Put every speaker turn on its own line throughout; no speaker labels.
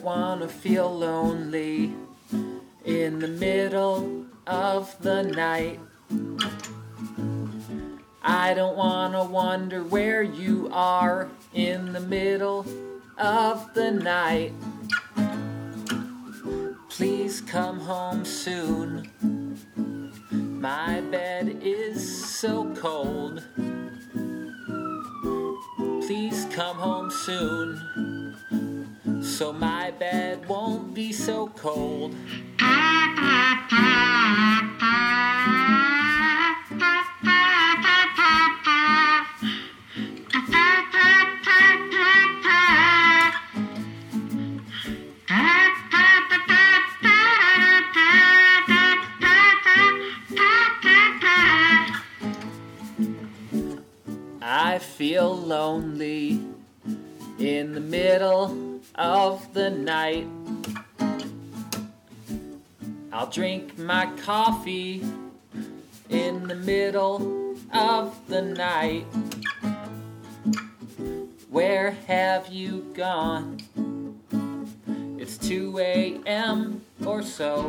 wanna feel lonely in the middle of the night. I don't wanna wonder where you are in the middle of the night. Please come home soon. My bed is so cold. Please come home soon, so my bed won't be so cold. I feel lonely in the middle of the night. I'll drink my coffee in the middle of the night. Where have you gone? It's 2 a.m. or so.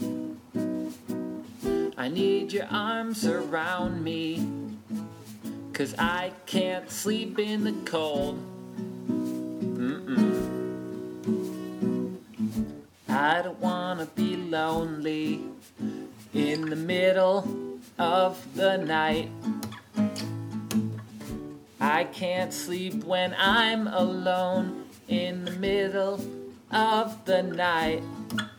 I need your arms around me, 'cause I can't sleep in the cold. I don't wanna be lonely in the middle of the night. I can't sleep when I'm alone in the middle of the night.